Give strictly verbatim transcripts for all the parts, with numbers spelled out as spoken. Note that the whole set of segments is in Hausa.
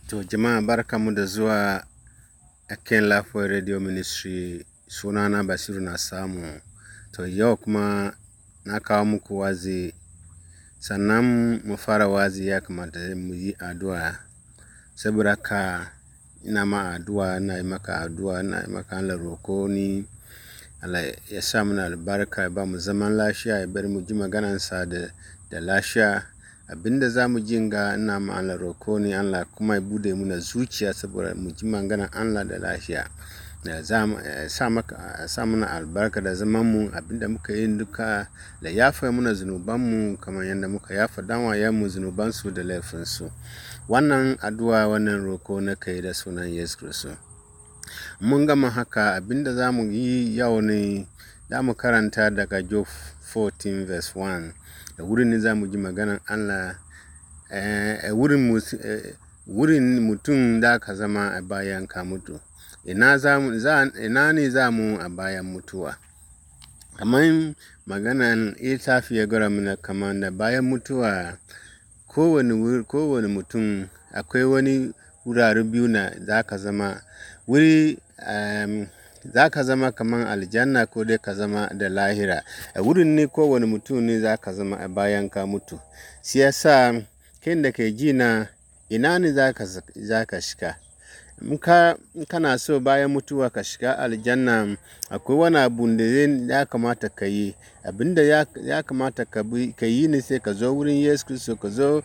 To jama'a barkamu da zuwa Aken Lafiyar Radio Ministry, sunana Basiru na samu. To yau kuma na kawo muku wazi, sannan mu fara wazi ya kamata mu yi addu'a. Saboda haka ina ma addu'a, ina yi maka addu'a, ina yi maka Allah roko ni. Allah ya sa mana albarka, ya ba mu zaman lafiya, ya bari mu ji maganansa da, da lafiya. Abinda za mu ji ga ina ma Allah roko ni, Allah kuma ya bude muna zuciya saboda mu ji maganan Allah da lafiya. Ya za mu sa maka sa mana albarka da zaman mu, abinda muka yi duka da yafa muna zunuban mu kamar yadda muka yafa danwayen mu zunuban su da laifin su. Wannan addu'a, wannan roko na kai da sunan Yesu Kristo. Mun gama haka, abinda za mu yi yau ne, za mu karanta daga Job fourteen verse one. Da wurin ne za mu ji maganan Allah. Eh, wurin, eh, wurin mutum da ka zama a bayan ka mutu. Ina, za mu, za, ina ne za mu a bayan mutuwa? Kamar maganan ita fiye gara mana kamar da bayan mutuwa, kowane, kowane mutum akwai wani wurare biyu na za ka zama. Wuri, um, za ka zama kamar aljanna ko dai ka zama da lahira. A wurin ne kowane mutum ne za ka zama a bayan ka mutu. Shi yasa kai da ke ji na, ina ne za ka, za ka shiga? In ka, kana so bayan mutuwa ka shiga aljanna, akwai wani abu da ya kamata ka yi. Abinda ya, ya kamata ka bi, ka yi ne sai ka zo wurin Yesu Kristo, ka zo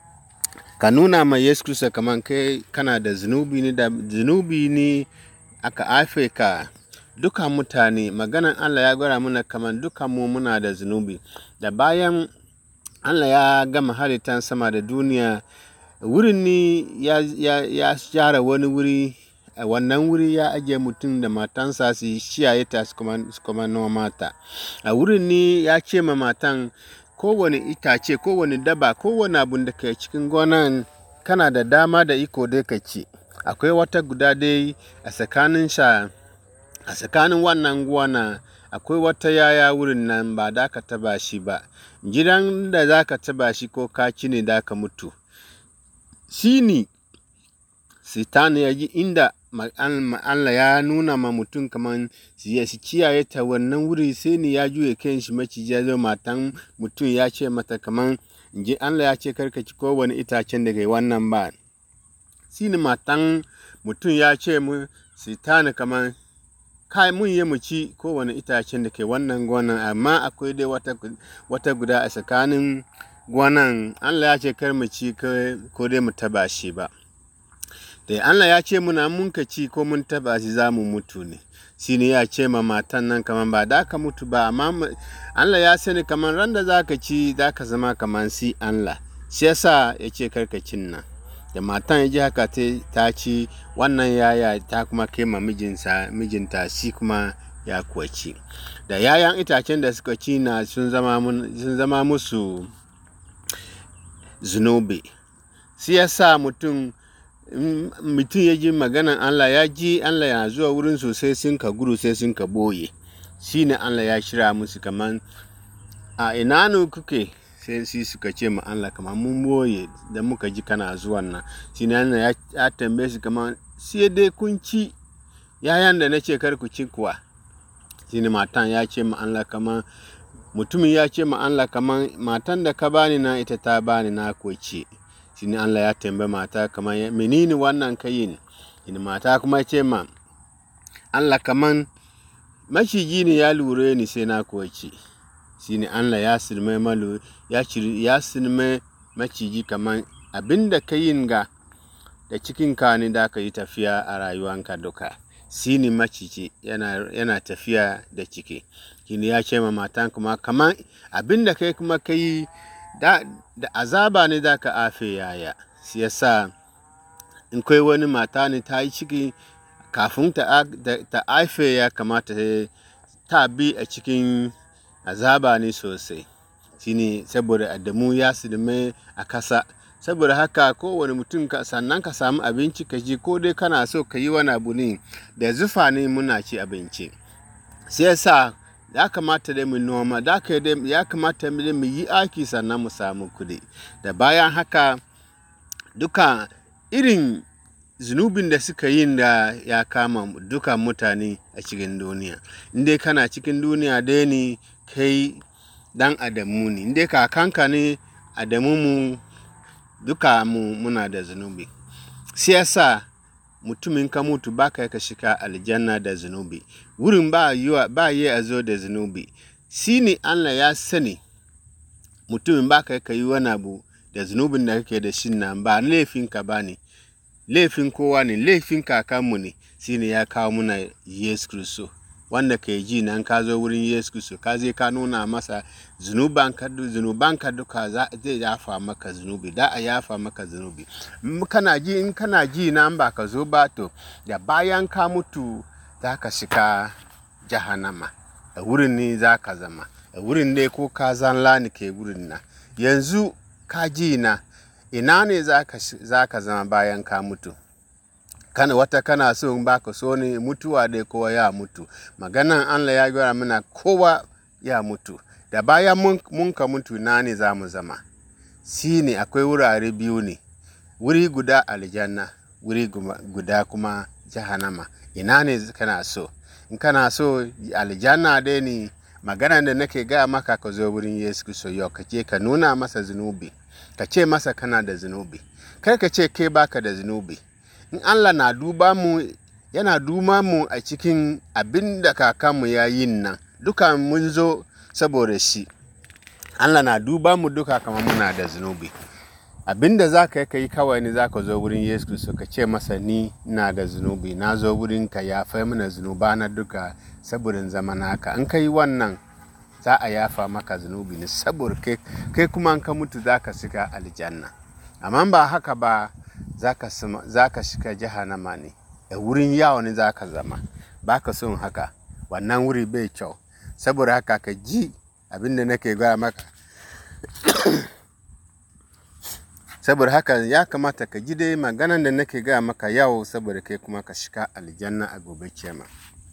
ka nuna ma Yesu Kristo kamar kai kana da zunubi ne, da zunubi ne aka haife ka. Dukan mutane, maganan Allah ya gwada mana kamar dukan mu muna da zunubi. Da bayan Allah ya gama halittar sama da duniya, wurin ne ya, ya, ya share wani wuri. A wannan wuri ya ajiye mutum da matansa su kiyaye ta su kuma, su kuma noma ta. A wurin ne ya ce ma matan, kowane itace, kowane daba, kowane abun da ke cikin gonan kana da dama da iko dai ka ci. Akwai wata guda dai a tsakanin sha, a tsakanin wannan gona, akwai wata yaya wurin nan ba da ka taba shi ba. Gidan da za ka taba shi ko ka ci ne da ka mutu. Shi ne Satan ya ji inda Allah ya nuna ma mutum kamar su kiyaye ta wannan wuri, sai ne ya juye kan shi maciji ya zo matan mutum ya ce mata kamar, inji Allah ya ce karka ci kowane itacen daga wannan ba. Shi ne matan mutum ya ce mu Satan kamar, kai mun yi mu ci kowane itacen da ke wannan gonan, amma akwai dai wata, wata guda a tsakanin gonan Allah ya ce kar mu ci ko dai mu taba shi ba. Da Allah ya ce muna mun ka ci ko mun taba shi za mu mutu ne. Shi ne ya ce ma matan nan kamar ba da ka mutu ba, amma Allah ya sani kamar ran da za ka ci za ka zama kamar si Allah. Shi yasa ya ce kar ka cin nan. Da matan ya ji haka ta ci wannan yaya, ta kuma kai ma mijinsa, mijinta shi kuma ya kuwa ci. Da yayan itacen da suka ci na sun zama, sun zama musu zunubi. Shi yasa mutum, mutum ya ji maganan Allah, ya ji Allah yana zuwa wurin su sai sun ka gudu, sai sun ka boye. Shi ne Allah ya shirya musu kamar, a ina ne kuke? Sai su suka ce ma Allah kamar mun boye da muka ji kana zuwan nan. Shi ne Allah ya tambaye su kamar, sai dai kun ci yayan da na ce kar ku ci kuwa. Shi ne matan ya ce ma Allah kamar, mutumin ya ce ma Allah kamar, matan da ka bani na ita ta bani na ko ce. Shi ne Allah ya tambaye mata kamar, menene wannan ka yi? Shi ne mata kuma ce ma Allah kamar, maciji ne ya lura ni sai na ko ce. Shi ne Allah ya silme malu, ya ciri, ya silme maciji kamar, abinda ka yin ga da cikin ka ne da ka yi tafiya a rayuwanka duka. Shi ne maciji yana, yana tafiya da ciki. Shi ne ya ce ma matan kuma kamar, abinda kai kuma ka yi da, da azaba ne da ka afe yaya. Shi yasa in kai wani mata ne ta yi ciki, kafin ta, ta haife ya kamata ta bi a cikin azaba ne sosai. Shi ne saboda Adamu ya silme a kasa. Saboda haka kowane mutum sannan ka samu abinci ka ji, ko dai kana so ka yi wani abu ne, da zufa ne muna ci abinci. Shi yasa ya kamata dai mu noma, da ya kamata dai mu yi aiki sannan mu samu kuɗi. Da bayan haka duka irin zunubin da suka yin da ya kama dukan mutane a cikin duniya. Indai kana cikin duniya dai ne kai dan Adamu ne, indai kakanka ne Adamu mu duka mu muna da zunubi. Siyasa mutumin ka mutu baka ka shiga aljanna da zunubi. Wurin ba yiwa ba yi a zo da zunubi. Shi ne Allah ya sani mutumin baka ka yi wani abu da zunubin da kake da shi nan ba laifinka ba ne. Laifin kowa ne, laifin kakanmu ne. Shi ne ya kawo muna Yesu Kristo. Wanda ke ji nan ka zo wurin Yesu Kristo, ka je ka nuna masa zunubanka zunubanka duka zai yafa maka zunubi, da a yafa maka zunubi. Kana ji in kana ji nan ba ka zo ba to da bayan ka mutu za ka shiga jahannama. A wurin ne za ka zama. A wurin ne ko ka zanla ne ke wurin na. Yanzu ka ji na ina ne za ka zama bayan ka mutu. Kana wata kana so in baka so ne mutuwa dai kowa ya mutu. Maganan Allah ya gaya mana kowa ya mutu. Da bayan mun, mun ka mutu na ne za mu zama. Shi ne akwai wurare biyu ne. Wuri guda aljanna, wuri guda kuma jahannama. Ina ne kana so? In kana so aljanna dai ne, maganan da nake gaya maka ka zo wurin Yesu Kristo yau ka ce ka nuna masa zunubi. Ka ce masa kana da zunubi. Kar ka ce kai baka da zunubi. In Allah na duba mu, yana duba mu a cikin abin da kakanmu ya yi nan. Duka mun zo saboda shi. Allah na duba mu duka kamar muna da zunubi. Abin da za ka yi kawai ne za ka zo wurin Yesu Kristo ka ce masa ni na da zunubi. Na zo wurin ka yafa mana zunuba na duka saboda zama naka. In ka yi wannan za a yafa maka zunubi ne saboda kai, kai kuma in ka mutu za ka shiga aljanna. Amma ba haka ba za ka shiga jahannama ne. A wurin yawo ne za ka zama. Ba ka son haka. Wannan wuri bai kyau. Saboda haka ka ji abin da nake gaya maka. Saboda haka ya kamata ka ji dai maganan da nake gaya maka yau saboda kai kuma ka shiga aljanna a gobe kiyama.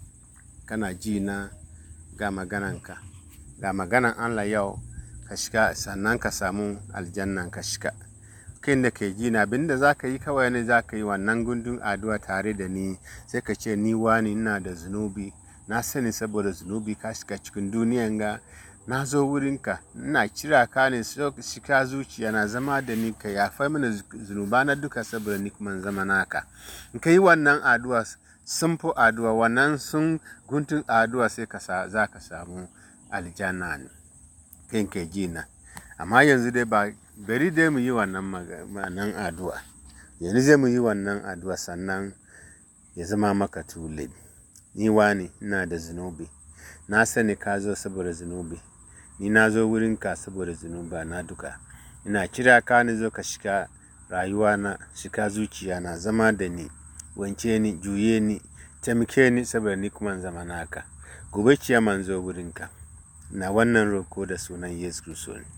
Kana ji na ga magananka. Ga maganan Allah yau ka shiga sannan ka samu aljannan ka shiga. Kai da ke ji na abin da za ka yi kawai ne za ka yi wannan gundun addu'a tare da ni. Sai ka ce ni wani ina da zunubi. Na sani saboda zunubi ka shiga cikin duniyan ga. Na zo wurinka, ina kira ka ne shiga zuciya na zama da ni ka yafa mana zunuba na duka saboda ni kuma zama naka. In ka yi wannan addu'a, simple addu'a, wannan sun guntun addu'a sai ka za ka samu aljanna ne. Kai ke ji na. Amma yanzu dai ba bari dai mu yi wannan addu'a. Yanzu zai mu yi wannan addu'a sannan ya zama maka too late. Ni wani ina da zunubi. Na sani ka zo saboda zunubi. Ni na zo wurinka saboda zunuba na duka. Ina kira ka ne zo ka shiga rayuwa na, shiga zuciya na, zama da ni, wanke ni, juye ni, taimake ni saboda ni kuma zama naka. Gobe kiyama zo wurinka. Na wannan roko da sunan Yesu Kristo ne.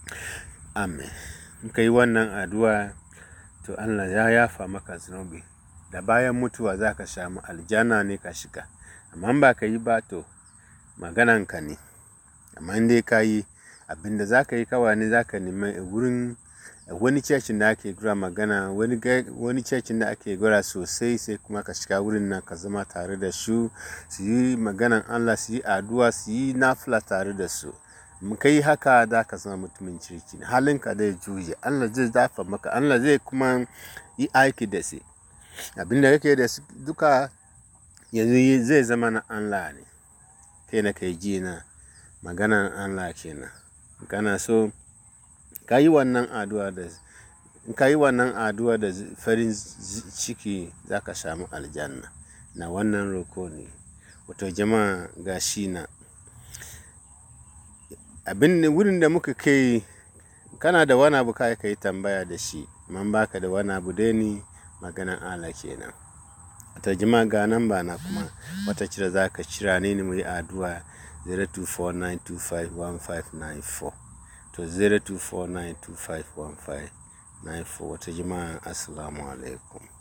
Amen. In ka yi wannan addu'a to Allah ya yafa maka zunubi. Da bayan mutuwa za ka samu aljanna ne ka shiga. Amma ba ka yi ba to magananka ne. Amma in dai ka yi abin da za ka yi kawai ne za ka nemi wurin wani cecin da ake gura magana, wani, wani cecin da ake gura sosai sai kuma ka shiga wurin nan ka zama tare da su, su yi maganan Allah, su yi addu'a, su yi nafila tare da su. Mu kai haka za ka zama mutumin kirki. Halinka zai juye. Allah zai dafa maka. Allah zai kuma yi aiki da shi. Abin da kake da duka yanzu zai zama na Allah ne. Kai na kai ji na maganan Allah kenan. Kana so ka yi wannan addu'a da in ka yi wannan addu'a da farin ciki za ka samu aljanna. Na wannan roko ne. Wato jama'a ga shi na. Abin wurin da muka kai kana da wani abu kai ka yi tambaya da shi. Man baka da wani abu dai ni maganan Allah kenan. Wato jama'a ga nan ba na kuma wata kira za ka kira ni mu yi addu'a zero two four nine two five one five nine four. To zero two four nine two five one five nine four. Wata jama'a assalamu alaikum.